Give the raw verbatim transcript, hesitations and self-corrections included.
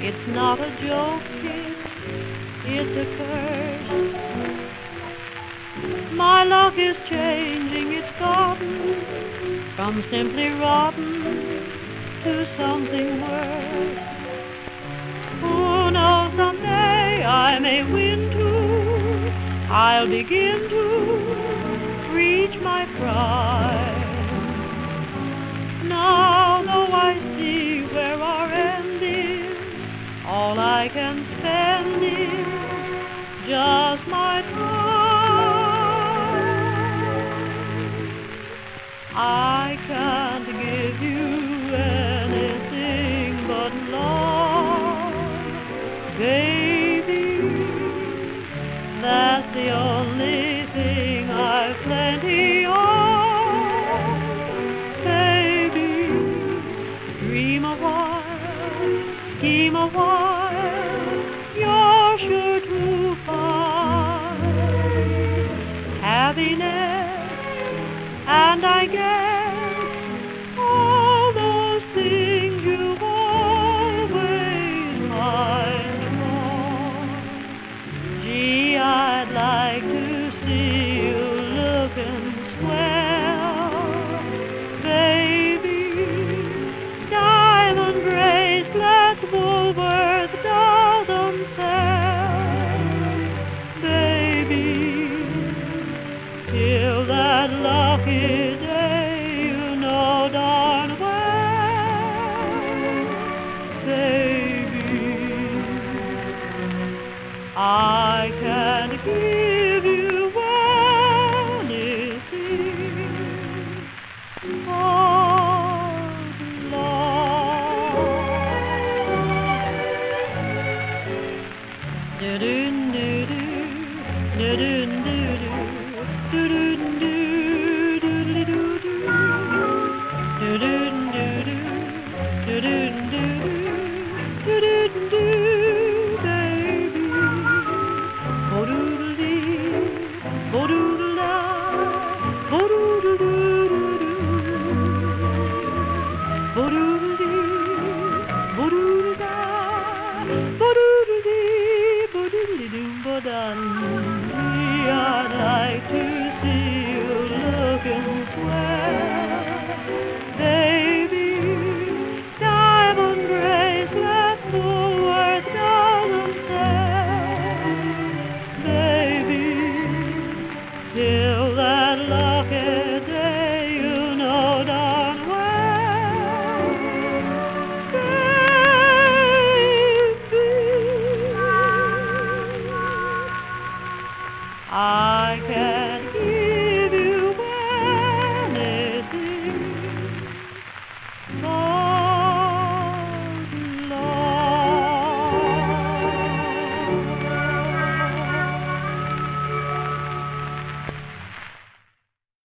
It's not a joke, kid, it's a curse. My luck is changing, it's gotten from simply rotten to something worse. Who knows, someday I may win too. I'll begin to reach my prime. Now, though I see where our end is, all I can spend is just my time. I can't give you anything but love, baby. That's the only thing I've plenty of, baby. Dream a while, scheme a while, you're sure to find happiness, and I guess all those things you've always pined for. Gee, I'd like to see you looking swell, baby. Diamond bracelets Woolworth doesn't sell, baby. Till that luck is